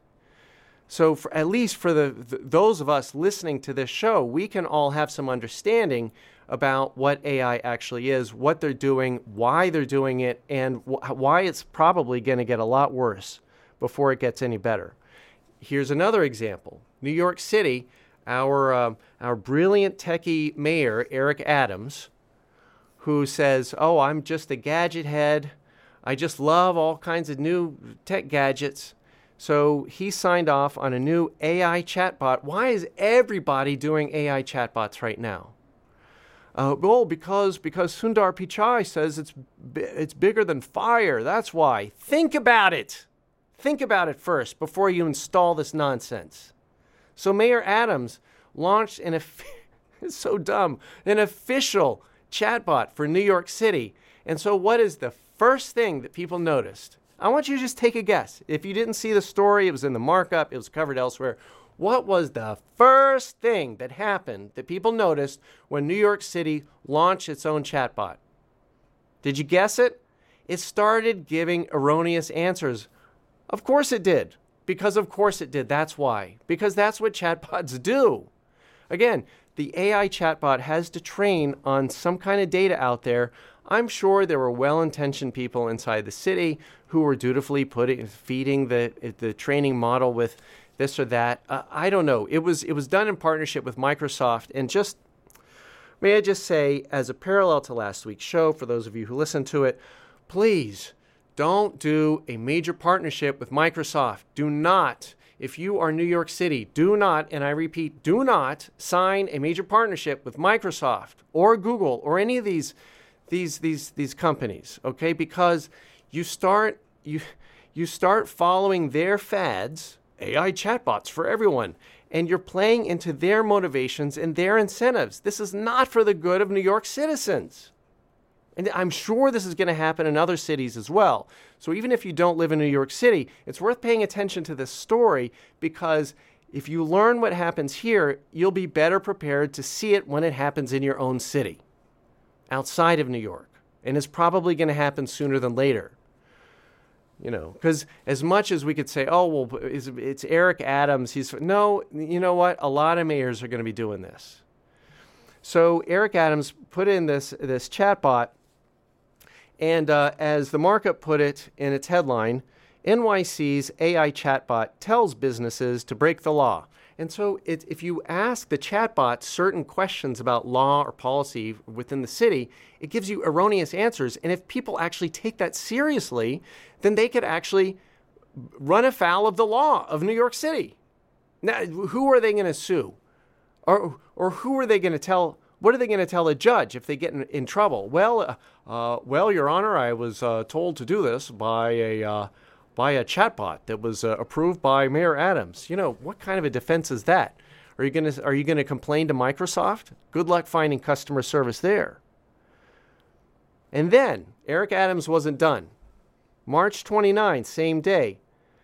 So for, at least for the, the those of us listening to this show, we can all have some understanding about what A I actually is, what they're doing, why they're doing it, and wh- why it's probably going to get a lot worse before it gets any better. Here's another example. New York City, our um, our brilliant techie mayor, Eric Adams, who says, oh, I'm just a gadget head. I just love all kinds of new tech gadgets. So he signed off on a new A I chatbot. Why is everybody doing A I chatbots right now? Uh, well, because because Sundar Pichai says it's it's bigger than fire. That's why. Think about it. Think about it first before you install this nonsense. So Mayor Adams launched an it's so dumb an official chatbot for New York City. And so what is the first thing that people noticed? I want you to just take a guess. If you didn't see the story, it was in the markup, it was covered elsewhere. What was the first thing that happened that people noticed when New York City launched its own chatbot? Did you guess it? It started giving erroneous answers. Of course it did. Because of course it did. That's why. Because that's what chatbots do. Again, the A I chatbot has to train on some kind of data out there. I'm sure there were well-intentioned people inside the city who were dutifully putting, feeding the the training model with this or that. Uh, I don't know. It was it was done in partnership with Microsoft. And just, may I just say, as a parallel to last week's show, for those of you who listened to it, please don't do a major partnership with Microsoft. Do not. if you are New York City, do not, and I repeat, do not sign a major partnership with Microsoft or Google or any of these these these these companies, okay? Because you start you you start following their fads, A I chatbots for everyone, and you're playing into their motivations and their incentives. This is not for the good of New York citizens. And I'm sure this is going to happen in other cities as well. So even if you don't live in New York City, it's worth paying attention to this story, because if you learn what happens here, you'll be better prepared to see it when it happens in your own city, outside of New York. And it's probably going to happen sooner than later. You know, because as much as we could say, oh, well, it's, it's Eric Adams. He's no, you know what? A lot of mayors are going to be doing this. So Eric Adams put in this, this chatbot. And uh, as the markup put it in its headline, N Y C's A I chatbot tells businesses to break the law. And so it, if you ask the chatbot certain questions about law or policy within the city, it gives you erroneous answers. And if people actually take that seriously, then they could actually run afoul of the law of New York City. Now, who are they going to sue? Or, or who are they going to tell? What are they going to tell a judge if they get in, in trouble? Well, uh, uh, well, Your Honor, I was uh, told to do this by a uh, by a chatbot that was uh, approved by Mayor Adams. You know, what kind of a defense is that? Are you going to are you going to complain to Microsoft? Good luck finding customer service there. And then Eric Adams wasn't done. March twenty-ninth, same day.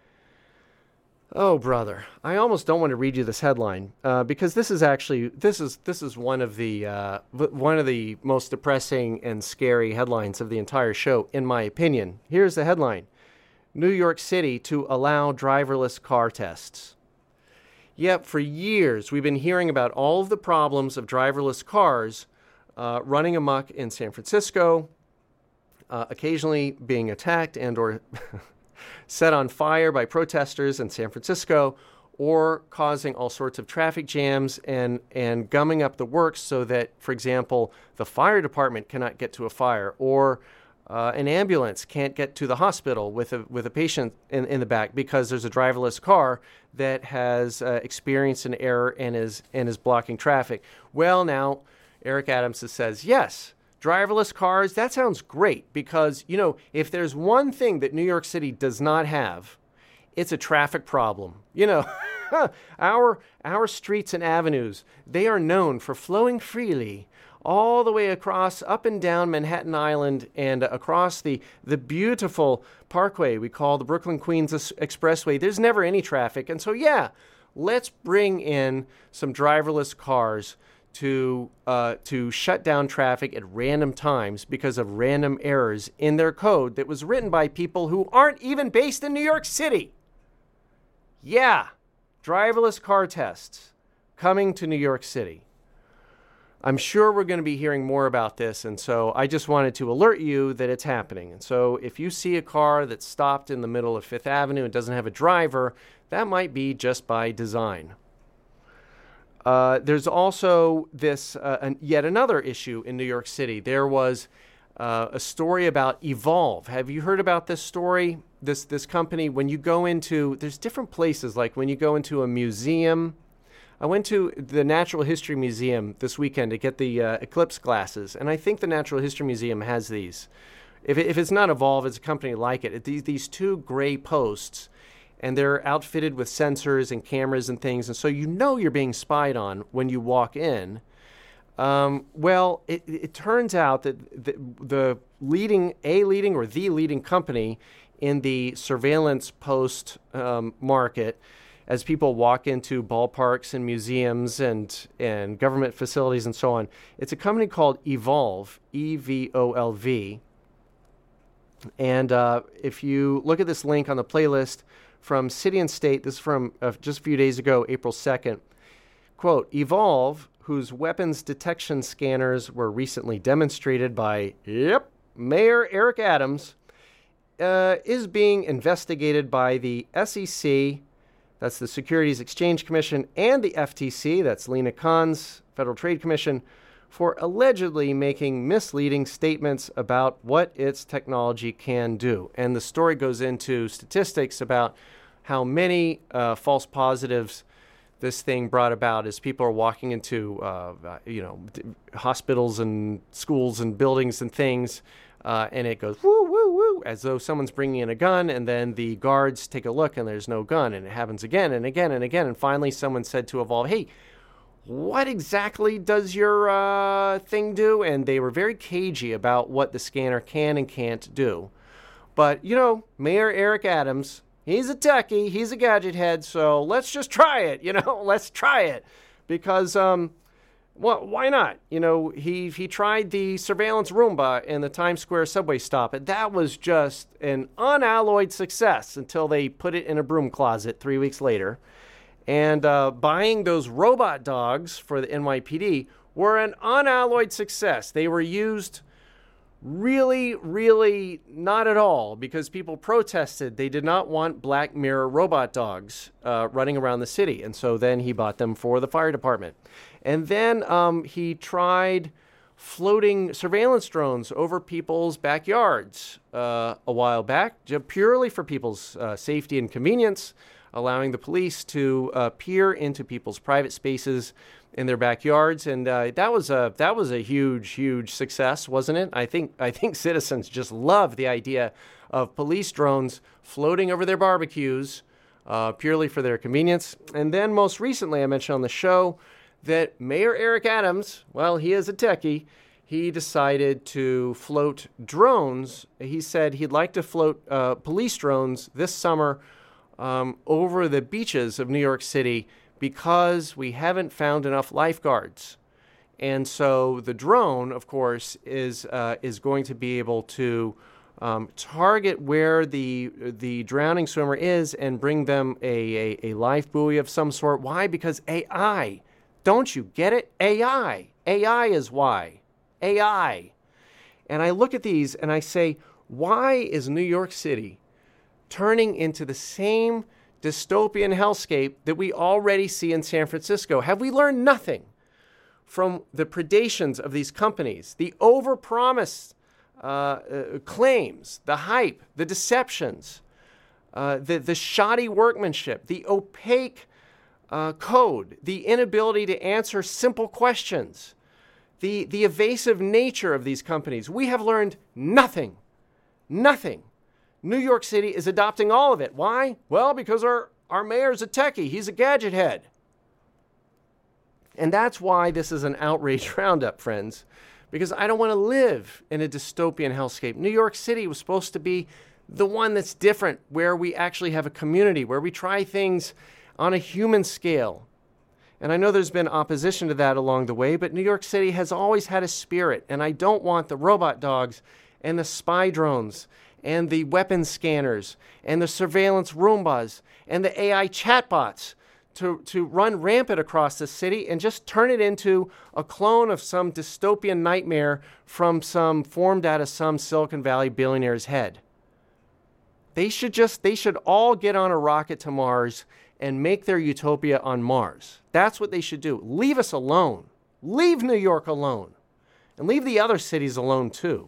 Oh, brother, I almost don't want to read you this headline uh, because this is actually this is this is one of the uh, one of the most depressing and scary headlines of the entire show, in my opinion. Here's the headline: New York City to allow driverless car tests. Yep, for years we've been hearing about all of the problems of driverless cars uh, running amok in San Francisco, uh, occasionally being attacked and or set on fire by protesters in San Francisco, or causing all sorts of traffic jams and, and gumming up the works so that, for example, the fire department cannot get to a fire, or uh, an ambulance can't get to the hospital with a with a patient in, in the back because there's a driverless car that has uh, experienced an error and is and is blocking traffic. Well, now, Eric Adams says, yes, driverless cars, that sounds great because, you know, if there's one thing that New York City does not have, it's a traffic problem. You know, our our streets and avenues, they are known for flowing freely all the way across, up and down Manhattan Island and across the, the beautiful parkway we call the Brooklyn Queens Expressway. There's never any traffic. And so, yeah, let's bring in some driverless cars to uh, to shut down traffic at random times because of random errors in their code that was written by people who aren't even based in New York City. Yeah, driverless car tests coming to New York City. I'm sure we're going to be hearing more about this, and so I just wanted to alert you that it's happening. And so if you see a car that's stopped in the middle of Fifth Avenue and doesn't have a driver, that might be just by design. Uh, there's also this uh, an, yet another issue in New York City. There was uh, a story about Evolve. Have you heard about this story? This this company, when you go into, there's different places, like when you go into a museum. I went to the Natural History Museum this weekend to get the uh, Eclipse glasses, and I think the Natural History Museum has these. If, it, if it's not Evolve, it's a company like it. it these, these two gray posts, and they're outfitted with sensors and cameras and things, and so you know you're being spied on when you walk in. Um, well, it, it turns out that the, the leading, a leading or the leading company in the surveillance post um, market, as people walk into ballparks and museums and, and government facilities and so on, it's a company called Evolve, E V O L V. And uh, if you look at this link on the playlist, from City and State, this is from uh, just a few days ago, April second. Quote, Evolve, whose weapons detection scanners were recently demonstrated by, yep, Mayor Eric Adams, uh, is being investigated by the S E C, that's the Securities Exchange Commission, and the F T C, that's Lena Khan's Federal Trade Commission, for allegedly making misleading statements about what its technology can do. And the story goes into statistics about how many uh, false positives this thing brought about as people are walking into, uh, you know, d- hospitals and schools and buildings and things, uh, and it goes woo, woo, woo, as though someone's bringing in a gun, and then the guards take a look and there's no gun, and it happens again and again and again, and finally someone said to Evolve, hey, what exactly does your uh, thing do? And they were very cagey about what the scanner can and can't do. But, you know, Mayor Eric Adams, he's a techie, he's a gadget head, so let's just try it, you know, let's try it. Because, um, well, why not? You know, he he tried the surveillance Roomba in the Times Square subway stop, and that was just an unalloyed success until they put it in a broom closet three weeks later. And uh, buying those robot dogs for the N Y P D were an unalloyed success. They were used really, really not at all because people protested. They did not want Black Mirror robot dogs uh, running around the city. And so then he bought them for the fire department. And then um, he tried floating surveillance drones over people's backyards uh, a while back, purely for people's uh, safety and convenience, allowing the police to uh, peer into people's private spaces in their backyards, and uh, that was a that was a huge, huge success, wasn't it? I think I think citizens just love the idea of police drones floating over their barbecues, uh, purely for their convenience. And then most recently, I mentioned on the show that Mayor Eric Adams, well, he is a techie. He decided to float drones. He said he'd like to float uh, police drones this summer Um, over the beaches of New York City because we haven't found enough lifeguards. And so the drone, of course, is uh, is going to be able to um, target where the the drowning swimmer is and bring them a, a, a life buoy of some sort. Why? Because A I. Don't you get it? A I. A I is why. A I. And I look at these and I say, why is New York City turning into the same dystopian hellscape that we already see in San Francisco? Have we learned nothing from the predations of these companies, the overpromised uh, uh, claims, the hype, the deceptions, uh, the, the shoddy workmanship, the opaque uh, code, the inability to answer simple questions, the, the evasive nature of these companies? We have learned nothing, nothing. New York City is adopting all of it. Why? Well, because our, our mayor's a techie. He's a gadget head. And that's why this is an outrage roundup, friends, because I don't want to live in a dystopian hellscape. New York City was supposed to be the one that's different, where we actually have a community, where we try things on a human scale. And I know there's been opposition to that along the way, but New York City has always had a spirit, and I don't want the robot dogs and the spy drones and the weapons scanners, and the surveillance Roombas, and the A I chatbots to, to run rampant across the city and just turn it into a clone of some dystopian nightmare from some formed out of some Silicon Valley billionaire's head. They should just, they should all get on a rocket to Mars and make their utopia on Mars. That's what they should do. Leave us alone. Leave New York alone. And leave the other cities alone too.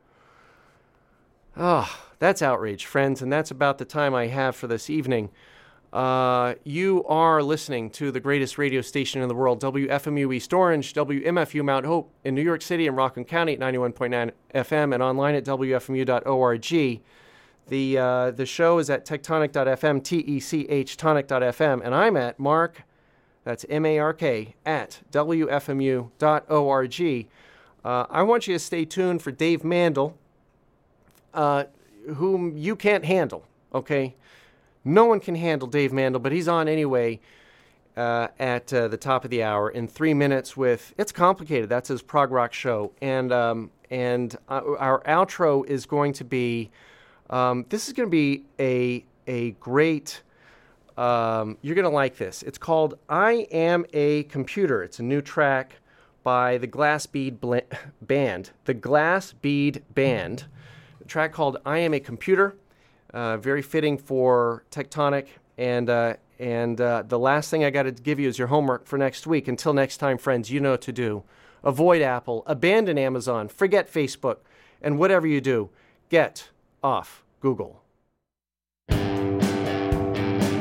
Oh, that's outrage, friends, and that's about the time I have for this evening. Uh, you are listening to the greatest radio station in the world, W F M U East Orange, W M F U Mount Hope in New York City and Rockland County at ninety-one point nine F M and online at W F M U dot org. The, uh, the show is at tectonic dot F M, T E C H, tonic dot F M, and I'm at Mark, that's M A R K, at W F M U dot org. Uh, I want you to stay tuned for Dave Mandel, Uh, whom you can't handle, okay? No one can handle Dave Mandel, but he's on anyway uh, at uh, the top of the hour in three minutes with It's Complicated. That's his prog rock show. And um, and uh, our outro is going to be, um, this is going to be a, a great, um, you're going to like this. It's called I Am a Computer. It's a new track by the Glass Bead Bl- Band. The Glass Bead Band. Track called I Am a Computer, uh, very fitting for Tectonic. And uh, and uh, the last thing I got to give you is your homework for next week. Until next time, friends, you know what to do. Avoid Apple, abandon Amazon, forget Facebook, and whatever you do, get off Google.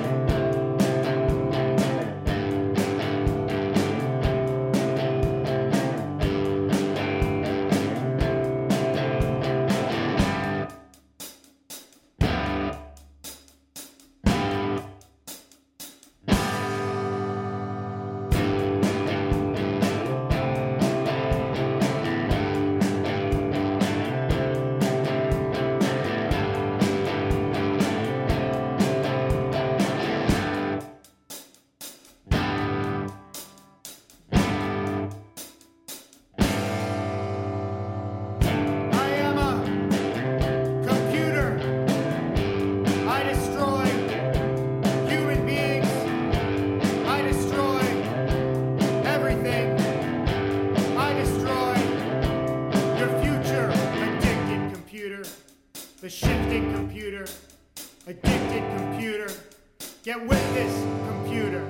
Get with this computer.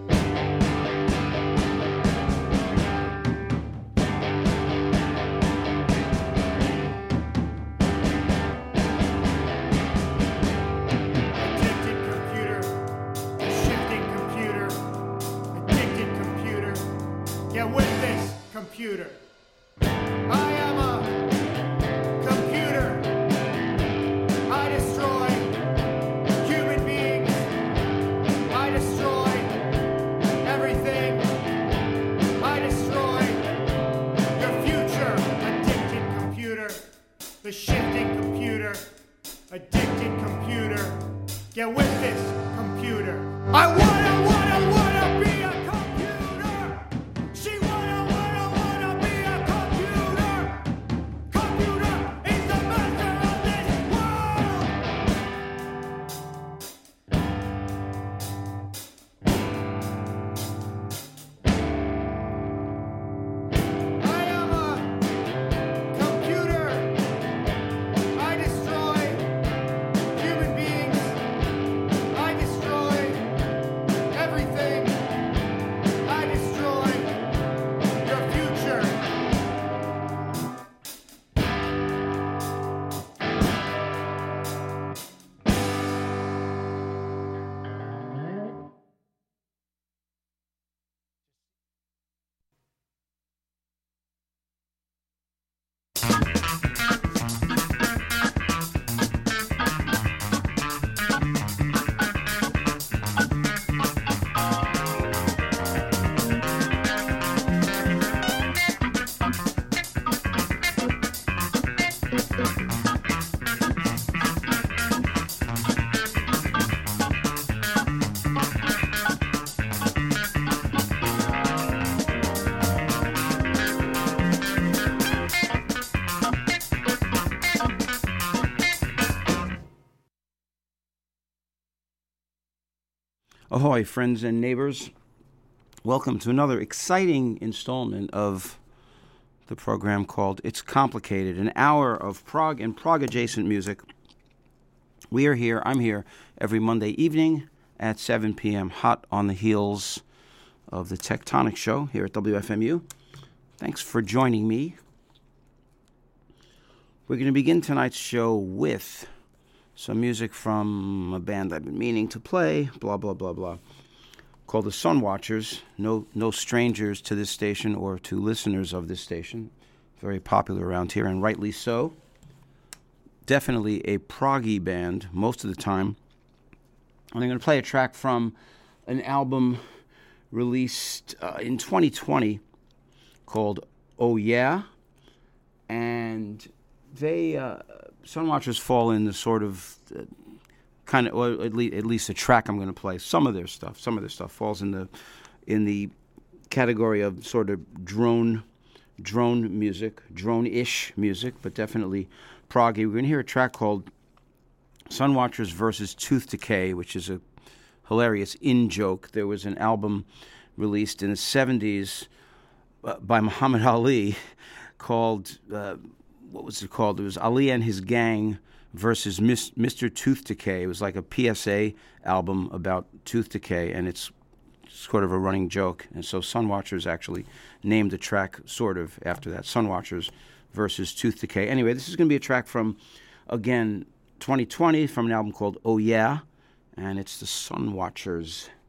Computer. I am a computer. I destroy human beings. I destroy everything. I destroy your future. Addicted computer. The shifting computer. Addicted computer. Get with this computer. I wanna, wanna, wanna be a computer. She wanna. Ahoy, friends and neighbors. Welcome to another exciting installment of the program called It's Complicated, an hour of prog and prog-adjacent music. We are here, I'm here, every Monday evening at seven p.m., hot on the heels of the Tectonic Show here at W F M U. Thanks for joining me. We're going to begin tonight's show with some music from a band I've been meaning to play, blah, blah, blah, blah, called the Sunwatchers. No no strangers to this station or to listeners of this station. Very popular around here, and rightly so. Definitely a proggy band most of the time. And I'm going to play a track from an album released uh, in twenty twenty called Oh Yeah. And they... Uh, Sunwatchers fall in the sort of uh, kind of, or at least, at least the track I'm going to play. Some of their stuff, some of their stuff falls in the in the category of sort of drone, drone music, drone-ish music, but definitely proggy. We're going to hear a track called Sunwatchers versus Tooth Decay, which is a hilarious in-joke. There was an album released in the seventies uh, by Muhammad Ali called... Uh, What was it called? It was Ali and His Gang versus Miss, Mister Tooth Decay. It was like a P S A album about tooth decay, and it's sort of a running joke. And so Sunwatchers actually named the track sort of after that, Sunwatchers versus Tooth Decay. Anyway, this is going to be a track from, again, twenty twenty, from an album called Oh Yeah, and it's the Sunwatchers.